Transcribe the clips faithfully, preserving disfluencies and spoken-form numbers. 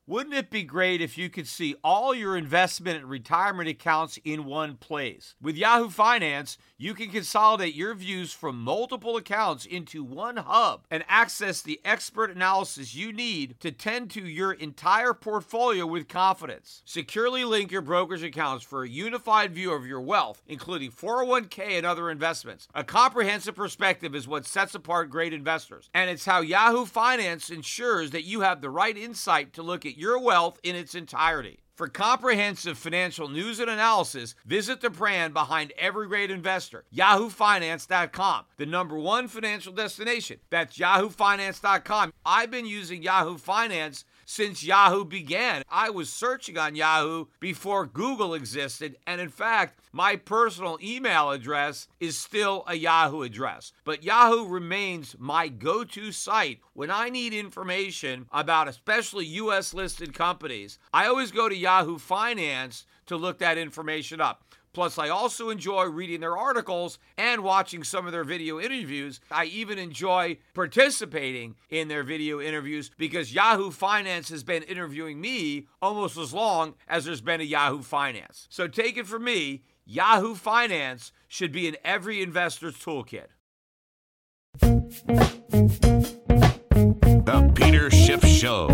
Wouldn't it be great if you could see all your investment and retirement accounts in one place? With Yahoo Finance, you can consolidate your views from multiple accounts into one hub and access the expert analysis you need to tend to your entire portfolio with confidence. Securely link your brokerage accounts for a unified view of your wealth, including four oh one k and other investments. A comprehensive perspective is what sets apart great investors, and it's how Yahoo Finance ensures that you have the right insight to look at your wealth in its entirety. For comprehensive financial news and analysis, visit the brand behind every great investor, yahoo finance dot com, the number one financial destination. That's yahoo finance dot com. I've been using Yahoo Finance since Yahoo began. I was searching on Yahoo before Google existed, and in fact, my personal email address is still a Yahoo address. But Yahoo remains my go-to site when I need information about especially U S listed companies. I always go to Yahoo Finance to look that information up. Plus, I also enjoy reading their articles and watching some of their video interviews. I even enjoy participating in their video interviews because Yahoo Finance has been interviewing me almost as long as there's been a Yahoo Finance. So take it from me, Yahoo Finance should be in every investor's toolkit. The Peter Schiff Show.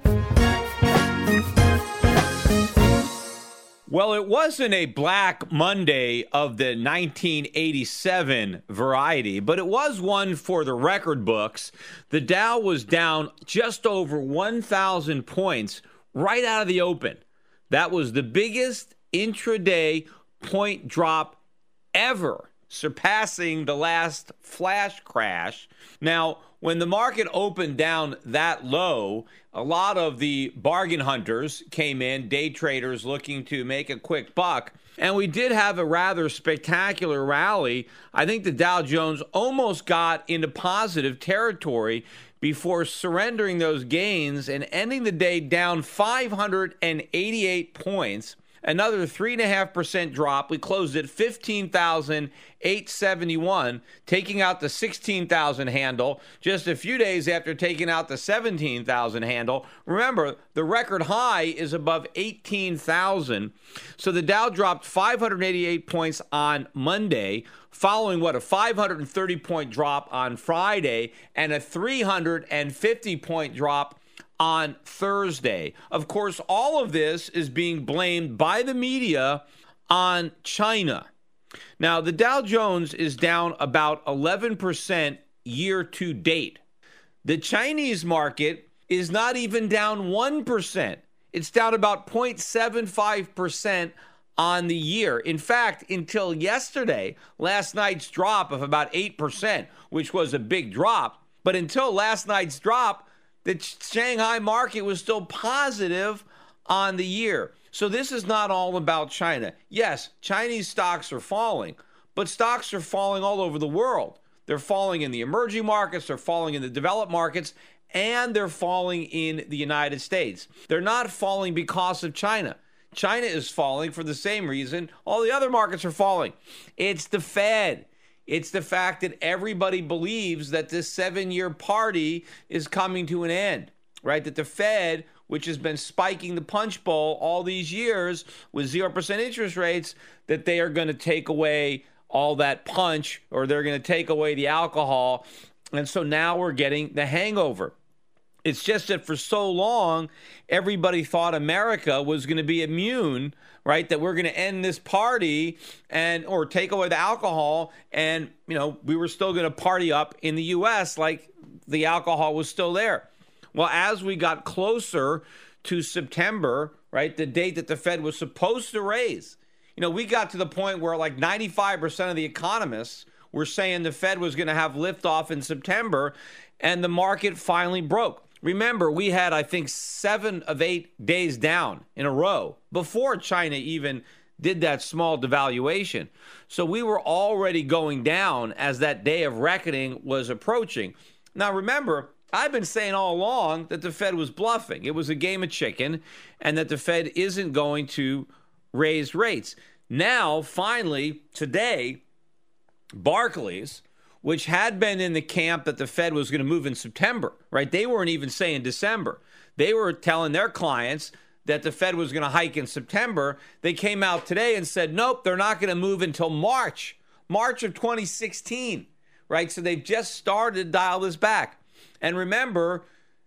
Well, it wasn't a Black Monday of the nineteen eighty-seven variety, but it was one for the record books. The Dow was down just over one thousand points right out of the open. That was the biggest intraday point drop ever, surpassing the last flash crash. Now, when the market opened down that low, a lot of the bargain hunters came in, day traders looking to make a quick buck. And we did have a rather spectacular rally. I think the Dow Jones almost got into positive territory before surrendering those gains and ending the day down five hundred eighty-eight points. Another three point five percent drop. We closed at fifteen thousand eight hundred seventy-one, taking out the sixteen thousand handle just a few days after taking out the seventeen thousand handle. Remember, the record high is above eighteen thousand. So the Dow dropped five hundred eighty-eight points on Monday, following what, a five hundred thirty point drop on Friday and a three hundred fifty point drop on Thursday. Of course, all of this is being blamed by the media on China. Now, the Dow Jones is down about eleven percent year to date. The Chinese market is not even down one percent. It's down about zero point seven five percent on the year. In fact, until yesterday, last night's drop of about eight percent, which was a big drop, but until last night's drop, the Shanghai market was still positive on the year. So this is not all about China. Yes, Chinese stocks are falling, but stocks are falling all over the world. They're falling in the emerging markets, they're falling in the developed markets, and they're falling in the United States. They're not falling because of China. China is falling for the same reason all the other markets are falling. It's the Fed. It's the fact that everybody believes that this seven-year party is coming to an end, right? That the Fed, which has been spiking the punch bowl all these years with zero percent interest rates, that they are going to take away all that punch, or they're going to take away the alcohol. And so now we're getting the hangover. It's just that for so long, everybody thought America was going to be immune, right? That we're going to end this party and or take away the alcohol, and you know we were still going to party up in the U S like the alcohol was still there. Well, as we got closer to September, right, the date that the Fed was supposed to raise, you know, we got to the point where like ninety-five percent of the economists were saying the Fed was going to have liftoff in September, and the market finally broke. Remember, we had, I think, seven of eight days down in a row before China even did that small devaluation. So we were already going down as that day of reckoning was approaching. Now, remember, I've been saying all along that the Fed was bluffing. It was a game of chicken, and that the Fed isn't going to raise rates. Now, finally, today, Barclays, which had been in the camp that the Fed was going to move in September, right? They weren't even saying December. They were telling their clients that the Fed was going to hike in September. They came out today and said, nope, they're not going to move until March, March of twenty sixteen, right? So they've just started to dial this back. And remember,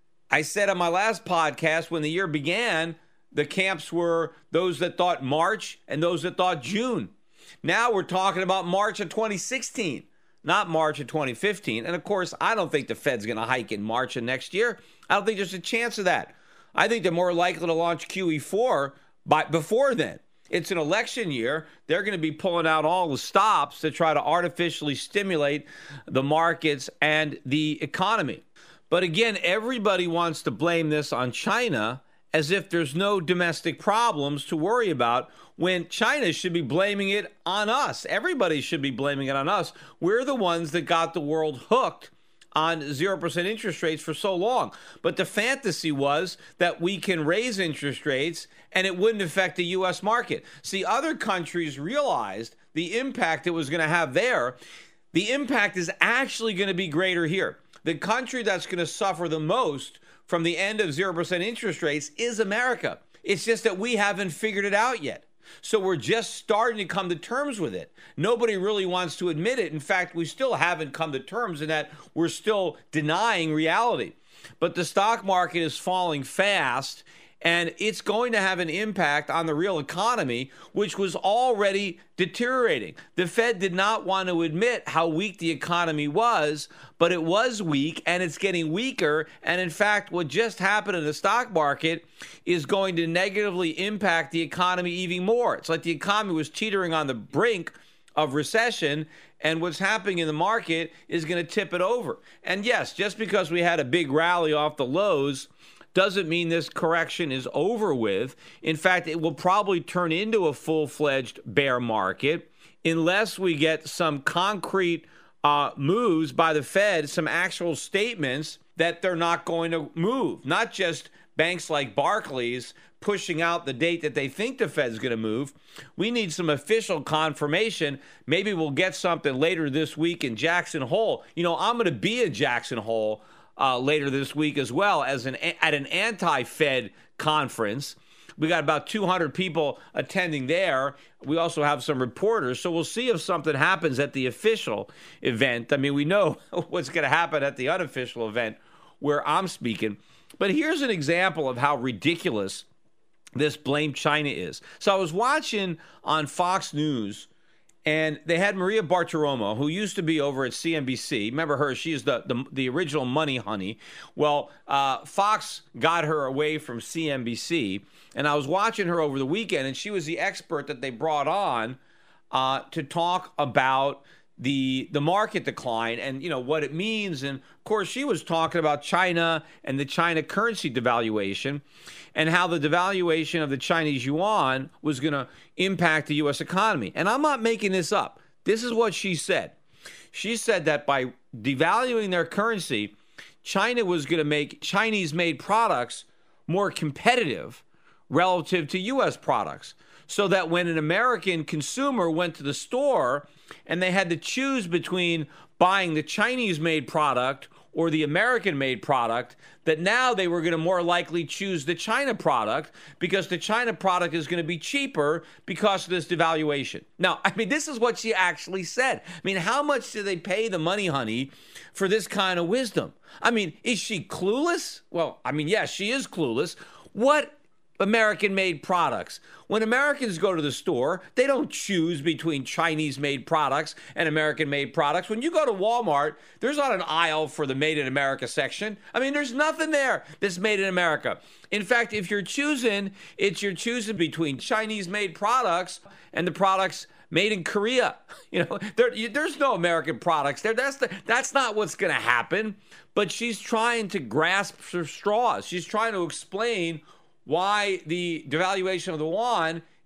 I said on my last podcast, when the year began, the camps were those that thought March and those that thought June. Now we're talking about March of twenty sixteen, not March of twenty fifteen. And of course, I don't think the Fed's going to hike in March of next year. I don't think there's a chance of that. I think they're more likely to launch Q E four by, before then. It's an election year. They're going to be pulling out all the stops to try to artificially stimulate the markets and the economy. But again, everybody wants to blame this on China as if there's no domestic problems to worry about, when China should be blaming it on us. Everybody should be blaming it on us. We're the ones that got the world hooked on zero percent interest rates for so long. But the fantasy was that we can raise interest rates and it wouldn't affect the U S market. See, other countries realized the impact it was going to have there. The impact is actually going to be greater here. The country that's going to suffer the most from the end of zero percent interest rates is America. It's just that we haven't figured it out yet. So we're just starting to come to terms with it. Nobody really wants to admit it. In fact, we still haven't come to terms in that we're still denying reality. But the stock market is falling fast, and it's going to have an impact on the real economy, which was already deteriorating. The Fed did not want to admit how weak the economy was, but it was weak, and it's getting weaker. And in fact, what just happened in the stock market is going to negatively impact the economy even more. It's like the economy was teetering on the brink of recession, and what's happening in the market is going to tip it over. And yes, just because we had a big rally off the lows doesn't mean this correction is over with. In fact, it will probably turn into a full-fledged bear market unless we get some concrete uh, moves by the Fed, some actual statements that they're not going to move. Not just banks like Barclays pushing out the date that they think the Fed's going to move. We need some official confirmation. Maybe we'll get something later this week in Jackson Hole. You know, I'm going to be at Jackson Hole Uh, later this week as well as an at an anti-Fed conference. We got about two hundred people attending there. We also have some reporters, so we'll see if something happens at the official event. I mean, we know what's going to happen at the unofficial event where I'm speaking. But here's an example of how ridiculous this blame China is. So I was watching on Fox News, and they had Maria Bartiromo, who used to be over at C N B C. Remember her? She's the, the, the original money honey. Well, uh, Fox got her away from C N B C, and I was watching her over the weekend, and she was the expert that they brought on uh, to talk about the the market decline and, you know, what it means. And, of course, she was talking about China and the China currency devaluation and how the devaluation of the Chinese yuan was going to impact the U S economy. And I'm not making this up. This is what she said. She said that by devaluing their currency, China was going to make Chinese-made products more competitive relative to U S products, so that when an American consumer went to the store and they had to choose between buying the Chinese-made product or the American-made product, that now they were going to more likely choose the China product because the China product is going to be cheaper because of this devaluation. Now, I mean, this is what she actually said. I mean, how much do they pay the money honey for this kind of wisdom? I mean, is she clueless? Well, I mean, yes, she is clueless. What American-made products? When Americans go to the store, they don't choose between Chinese-made products and American-made products. When you go to Walmart, there's not an aisle for the Made in America section. I mean, there's nothing there that's made in America. In fact, if you're choosing, it's you're choosing between Chinese-made products and the products made in Korea. You know, there, there's no American products there. That's the, that's not what's going to happen. But she's trying to grasp for straws. She's trying to explain why the devaluation of the yuan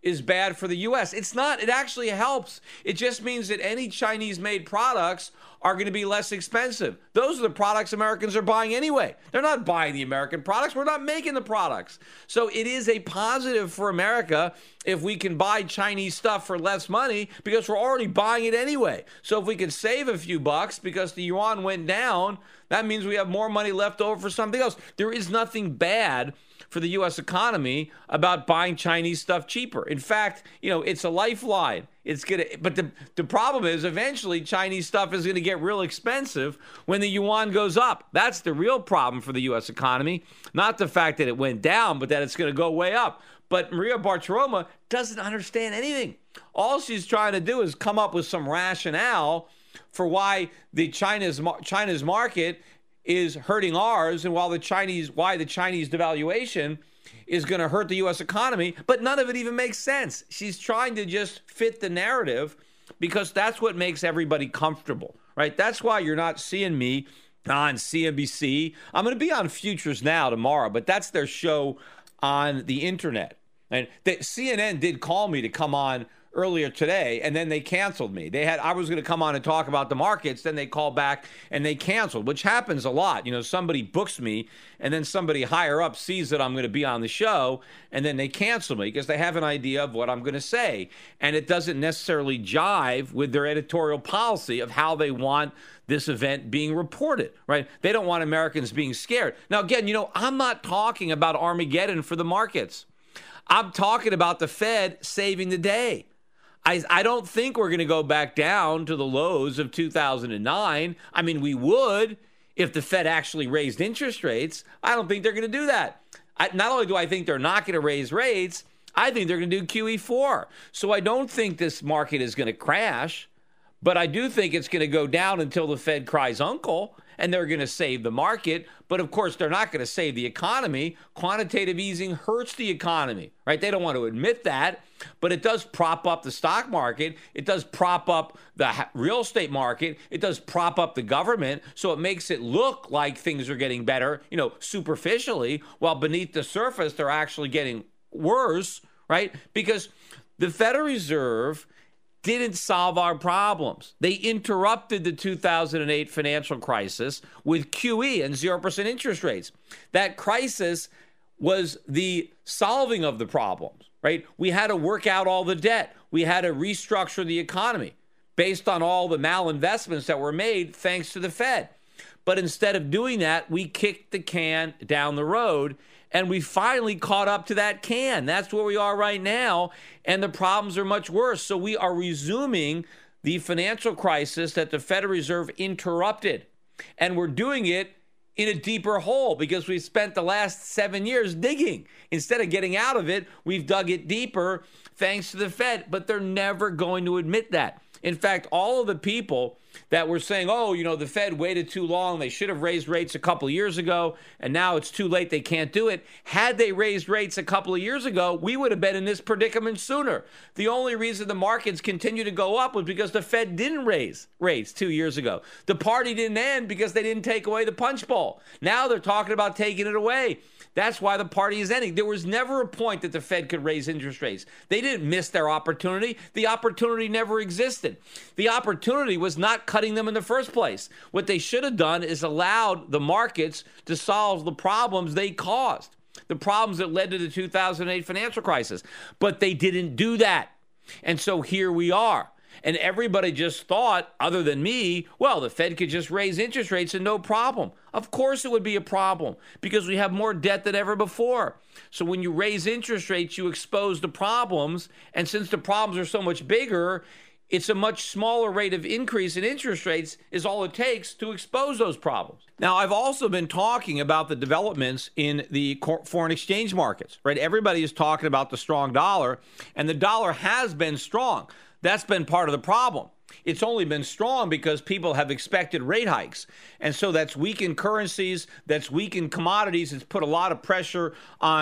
is bad for the U S. It's not. It actually helps. It just means that any Chinese-made products are going to be less expensive. Those are the products Americans are buying anyway. They're not buying the American products. We're not making the products. So it is a positive for America if we can buy Chinese stuff for less money because we're already buying it anyway. So if we can save a few bucks because the yuan went down, that means we have more money left over for something else. There is nothing bad for the U S economy about buying Chinese stuff cheaper. In fact, you know, it's a lifeline. It's gonna, but the the problem is eventually Chinese stuff is going to get real expensive when the yuan goes up. That's the real problem for the U S economy, not the fact that it went down, but that it's going to go way up. But Maria Bartiromo doesn't understand anything. All she's trying to do is come up with some rationale for why the China's China's market is hurting ours, and while the Chinese, why the Chinese devaluation is going to hurt the U S economy, but none of it even makes sense. She's trying to just fit the narrative because that's what makes everybody comfortable, right? That's why you're not seeing me on C N B C. I'm going to be on Futures Now tomorrow, but that's their show on the internet. And the, C N N did call me to come on earlier today, and then they canceled me. They had I was going to come on and talk about the markets, then they called back and they canceled, which happens a lot. You know, somebody books me, and then somebody higher up sees that I'm going to be on the show, and then they cancel me because they have an idea of what I'm going to say, and it doesn't necessarily jive with their editorial policy of how they want this event being reported, right? They don't want Americans being scared. Now, again, you know, I'm not talking about Armageddon for the markets. I'm talking about the Fed saving the day. I, I don't think we're going to go back down to the lows of two thousand nine. I mean, we would if the Fed actually raised interest rates. I don't think they're going to do that. I, not only do I think they're not going to raise rates, I think they're going to do Q E four. So I don't think this market is going to crash, but I do think it's going to go down until the Fed cries uncle, and they're going to save the market. But of course, they're not going to save the economy. Quantitative easing hurts the economy, right? They don't want to admit that, but it does prop up the stock market. It does prop up the real estate market. It does prop up the government. So it makes it look like things are getting better, you know, superficially, while beneath the surface, they're actually getting worse, right? Because the Federal Reserve didn't solve our problems. They interrupted the two thousand eight financial crisis with Q E and zero percent interest rates. That crisis was the solving of the problems, right? We had to work out all the debt. We had to restructure the economy based on all the malinvestments that were made thanks to the Fed. But instead of doing that, we kicked the can down the road, and we finally caught up to that can. That's where we are right now, and the problems are much worse. So we are resuming the financial crisis that the Federal Reserve interrupted, and we're doing it in a deeper hole because we spent the last seven years digging. Instead of getting out of it, we've dug it deeper thanks to the Fed, but they're never going to admit that. In fact, all of the people that were saying, oh, you know, the Fed waited too long, they should have raised rates a couple of years ago, and now it's too late, they can't do it. Had they raised rates a couple of years ago, we would have been in this predicament sooner. The only reason the markets continue to go up was because the Fed didn't raise rates two years ago. The party didn't end because they didn't take away the punch bowl. Now they're talking about taking it away. That's why the party is ending. There was never a point that the Fed could raise interest rates. They didn't miss their opportunity. The opportunity never existed. The opportunity was not cutting them in the first place. What they should have done is allowed the markets to solve the problems they caused, the problems that led to the two thousand eight financial crisis. But they didn't do that. And so here we are. And everybody just thought, other than me, well, the Fed could just raise interest rates and no problem. Of course it would be a problem because we have more debt than ever before. So when you raise interest rates, you expose the problems. And since the problems are so much bigger, it's a much smaller rate of increase in interest rates is all it takes to expose those problems. Now, I've also been talking about the developments in the foreign exchange markets, right? Everybody is talking about the strong dollar, and the dollar has been strong. That's been part of the problem. It's only been strong because people have expected rate hikes. And so that's weakened currencies, that's weakened commodities. It's put a lot of pressure on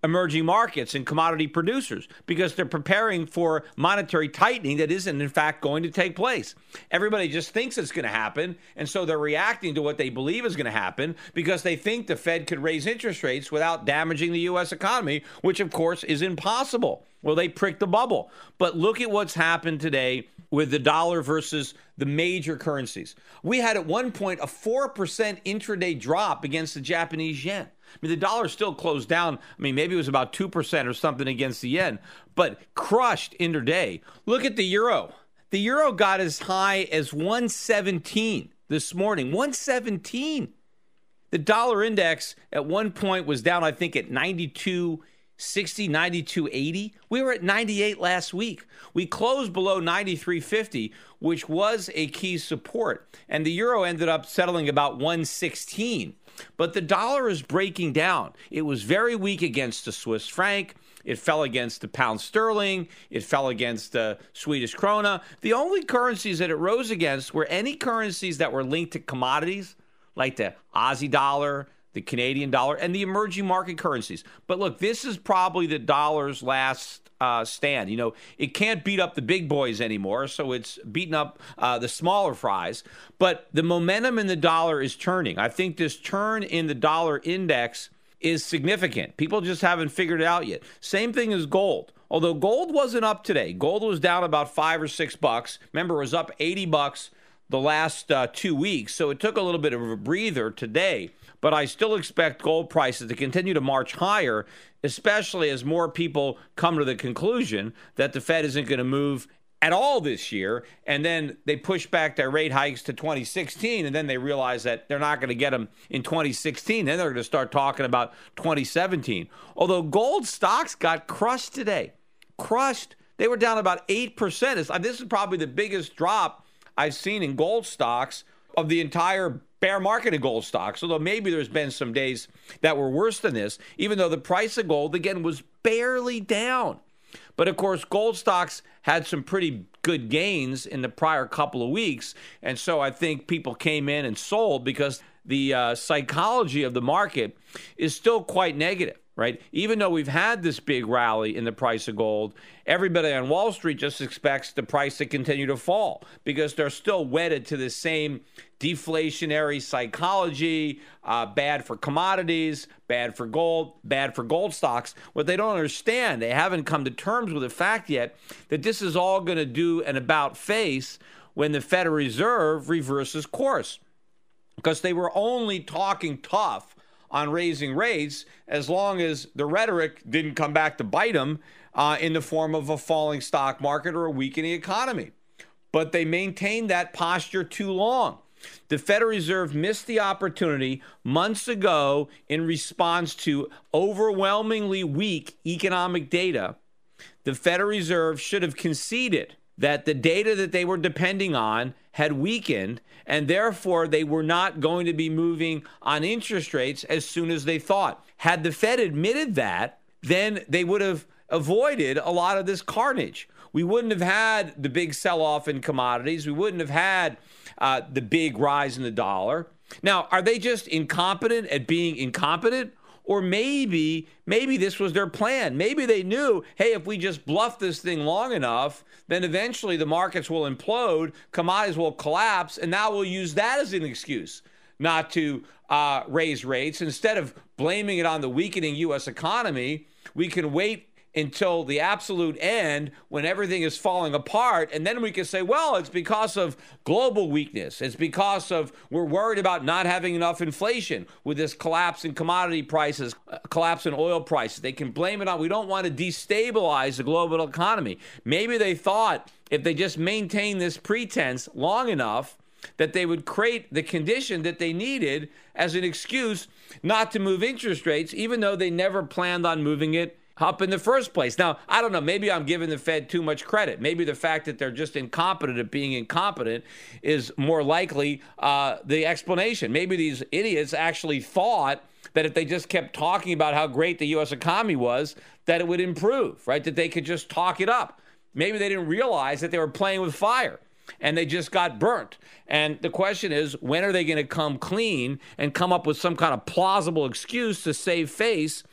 emerging markets and commodity producers because they're preparing for monetary tightening that isn't, in fact, going to take place. Everybody just thinks it's going to happen, and so they're reacting to what they believe is going to happen because they think the Fed could raise interest rates without damaging the U S economy, which, of course, is impossible. Well, they pricked the bubble. But look at what's happened today with the dollar versus the major currencies. We had at one point a four percent intraday drop against the Japanese yen. I mean, the dollar still closed down. I mean, maybe it was about two percent or something against the yen, but crushed intraday. Look at the euro. The euro got as high as one seventeen this morning. one seventeen. The dollar index at one point was down, I think, at ninety-two sixty, ninety-two eighty. We were at ninety-eight last week. We closed below ninety-three fifty, which was a key support. And the euro ended up settling about one sixteen. But the dollar is breaking down. It was very weak against the Swiss franc. It fell against the pound sterling. It fell against the Swedish krona. The only currencies that it rose against were any currencies that were linked to commodities, like the Aussie dollar, the Canadian dollar, and the emerging market currencies. But look, this is probably the dollar's last uh, stand. You know, it can't beat up the big boys anymore, so it's beating up uh, the smaller fries. But the momentum in the dollar is turning. I think this turn in the dollar index is significant. People just haven't figured it out yet. Same thing as gold. Although gold wasn't up today. Gold was down about five or six bucks. Remember, it was up eighty bucks the last uh, two weeks, so it took a little bit of a breather today. But I still expect gold prices to continue to march higher, especially as more people come to the conclusion that the Fed isn't going to move at all this year, and then they push back their rate hikes to twenty sixteen, and then they realize that they're not going to get them in twenty sixteen. Then they're going to start talking about twenty seventeen. Although gold stocks got crushed today. Crushed. They were down about eight percent. This is probably the biggest drop I've seen in gold stocks of the entire bear market in gold stocks, although maybe there's been some days that were worse than this, even though the price of gold, again, was barely down. But, of course, gold stocks had some pretty good gains in the prior couple of weeks, and so I think people came in and sold because the uh, psychology of the market is still quite negative. Right? Even though we've had this big rally in the price of gold, everybody on Wall Street just expects the price to continue to fall because they're still wedded to the same deflationary psychology, uh, bad for commodities, bad for gold, bad for gold stocks. What they don't understand, they haven't come to terms with the fact yet that this is all going to do an about face when the Federal Reserve reverses course, because they were only talking tough on raising rates as long as the rhetoric didn't come back to bite them uh, in the form of a falling stock market or a weakening economy. But they maintained that posture too long. The Federal Reserve missed the opportunity months ago in response to overwhelmingly weak economic data. The Federal Reserve should have conceded that the data that they were depending on had weakened, and therefore they were not going to be moving on interest rates as soon as they thought. Had the Fed admitted that, then they would have avoided a lot of this carnage. We wouldn't have had the big sell-off in commodities. We wouldn't have had uh, the big rise in the dollar. Now, are they just incompetent at being incompetent? Or maybe, maybe this was their plan. Maybe they knew, hey, if we just bluff this thing long enough, then eventually the markets will implode, commodities will collapse, and now we'll use that as an excuse not to uh, raise rates. Instead of blaming it on the weakening U S economy, we can wait until the absolute end when everything is falling apart. And then we can say, well, it's because of global weakness. It's because of we're worried about not having enough inflation with this collapse in commodity prices, uh, collapse in oil prices. They can blame it on, we don't want to destabilize the global economy. Maybe they thought if they just maintain this pretense long enough that they would create the condition that they needed as an excuse not to move interest rates, even though they never planned on moving it up in the first place. Now, I don't know, maybe I'm giving the Fed too much credit. Maybe the fact that they're just incompetent at being incompetent is more likely uh, the explanation. Maybe these idiots actually thought that if they just kept talking about how great the U S economy was, that it would improve, right? That they could just talk it up. Maybe they didn't realize that they were playing with fire and they just got burnt. And the question is, when are they going to come clean and come up with some kind of plausible excuse to save face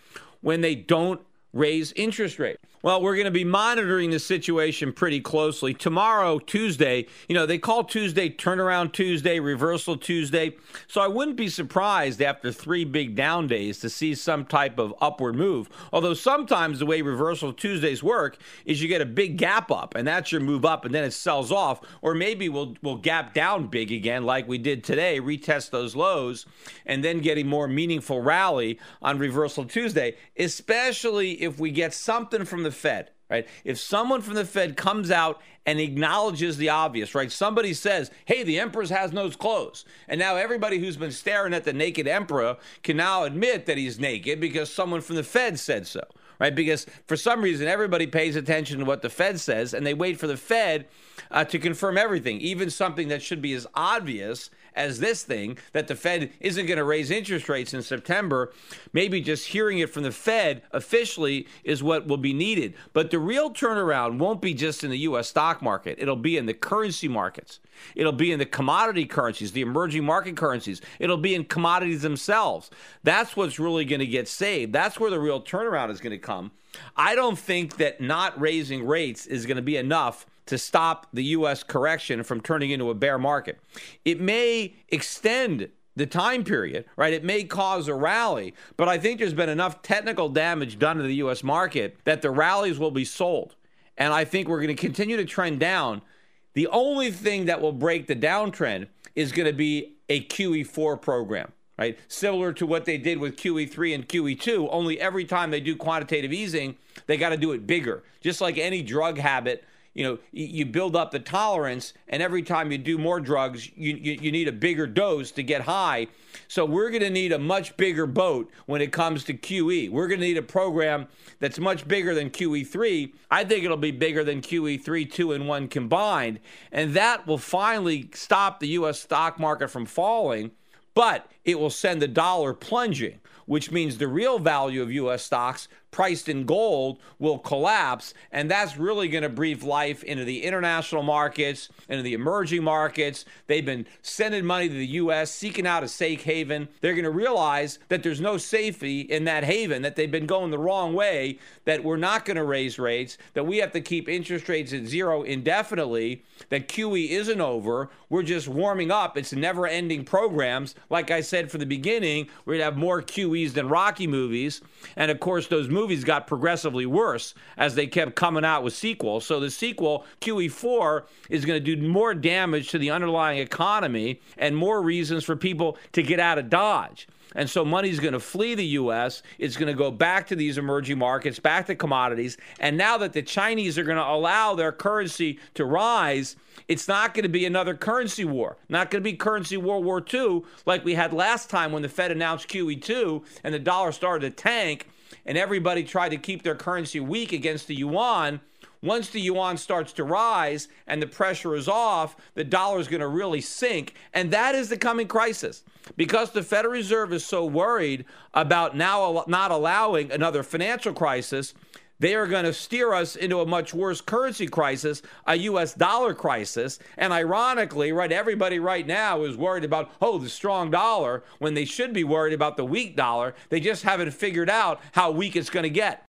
when they don't raise interest rates? Well, we're going to be monitoring the situation pretty closely. Tomorrow, Tuesday, you know, they call Tuesday Turnaround Tuesday, Reversal Tuesday. So I wouldn't be surprised after three big down days to see some type of upward move. Although sometimes the way Reversal Tuesdays work is you get a big gap up, and that's your move up, and then it sells off. Or maybe we'll, we'll gap down big again like we did today, retest those lows, and then get a more meaningful rally on Reversal Tuesday, especially if we get something from the Fed, right? If someone from the Fed comes out and acknowledges the obvious, right? Somebody says, hey, the emperor has no clothes. And now everybody who's been staring at the naked emperor can now admit that he's naked because someone from the Fed said so, right? Because for some reason, everybody pays attention to what the Fed says, and they wait for the Fed uh, to confirm everything, even something that should be as obvious as this thing, that the Fed isn't going to raise interest rates in September. Maybe just hearing it from the Fed officially is what will be needed. But the real turnaround won't be just in the U S stock market. It'll be in the currency markets. It'll be in the commodity currencies, the emerging market currencies. It'll be in commodities themselves. That's what's really going to get saved. That's where the real turnaround is going to come. I don't think that not raising rates is going to be enough to stop the U S correction from turning into a bear market. It may extend the time period, right? It may cause a rally, but I think there's been enough technical damage done to the U S market that the rallies will be sold. And I think we're going to continue to trend down. The only thing that will break the downtrend is going to be a Q E four program, right? Similar to what they did with Q E three and Q E two, only every time they do quantitative easing, they got to do it bigger. Just like any drug habit, you know, you build up the tolerance, and every time you do more drugs, you, you, you need a bigger dose to get high. So we're going to need a much bigger boat when it comes to Q E. We're going to need a program that's much bigger than Q E three. I think it'll be bigger than Q E three, two, and one combined. And that will finally stop the U S stock market from falling, but it will send the dollar plunging, which means the real value of U S stocks priced in gold will collapse, and that's really going to breathe life into the international markets, into the emerging markets. They've been sending money to the U S, seeking out a safe haven. They're going to realize that there's no safety in that haven, that they've been going the wrong way, that we're not going to raise rates, that we have to keep interest rates at zero indefinitely, that Q E isn't over. We're just warming up. It's never-ending programs. Like I said from the beginning, we're going to have more Q Es than Rocky movies, and of course, those movies movies got progressively worse as they kept coming out with sequels. So the sequel, Q E four, is going to do more damage to the underlying economy and more reasons for people to get out of Dodge. And so money's going to flee the U S. It's going to go back to these emerging markets, back to commodities. And now that the Chinese are going to allow their currency to rise, it's not going to be another currency war. Not going to be currency World War Two like we had last time when the Fed announced Q E two and the dollar started to tank and everybody tried to keep their currency weak against the yuan. Once the yuan starts to rise and the pressure is off, the dollar is going to really sink. And that is the coming crisis. Because the Federal Reserve is so worried about now not allowing another financial crisis, they are going to steer us into a much worse currency crisis, a U S dollar crisis. And ironically, right, everybody right now is worried about, oh, the strong dollar, when they should be worried about the weak dollar. They just haven't figured out how weak it's going to get.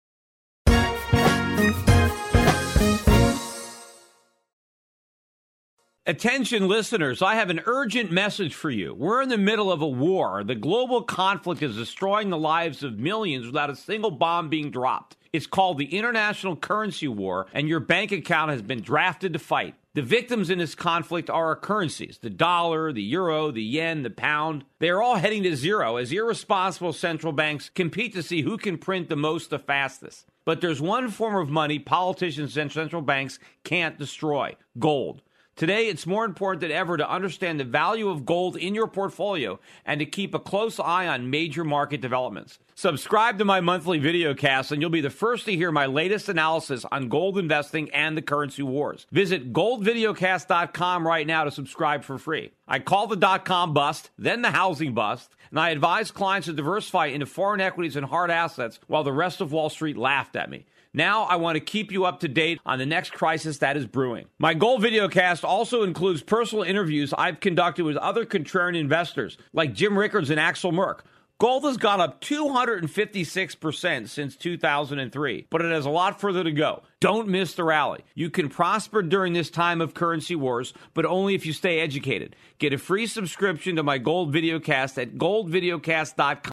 Attention listeners, I have an urgent message for you. We're in the middle of a war. The global conflict is destroying the lives of millions without a single bomb being dropped. It's called the International Currency War, and your bank account has been drafted to fight. The victims in this conflict are our currencies, the dollar, the euro, the yen, the pound. They are all heading to zero as irresponsible central banks compete to see who can print the most the fastest. But there's one form of money politicians and central banks can't destroy: gold. Today, it's more important than ever to understand the value of gold in your portfolio and to keep a close eye on major market developments. Subscribe to my monthly videocast and you'll be the first to hear my latest analysis on gold investing and the currency wars. Visit gold videocast dot com right now to subscribe for free. I call the dot-com bust, then the housing bust, and I advise clients to diversify into foreign equities and hard assets while the rest of Wall Street laughed at me. Now I want to keep you up to date on the next crisis that is brewing. My Gold Videocast also includes personal interviews I've conducted with other contrarian investors like Jim Rickards and Axel Merck. Gold has gone up two hundred fifty-six percent since two thousand three, but it has a lot further to go. Don't miss the rally. You can prosper during this time of currency wars, but only if you stay educated. Get a free subscription to my Gold Videocast at gold videocast dot com.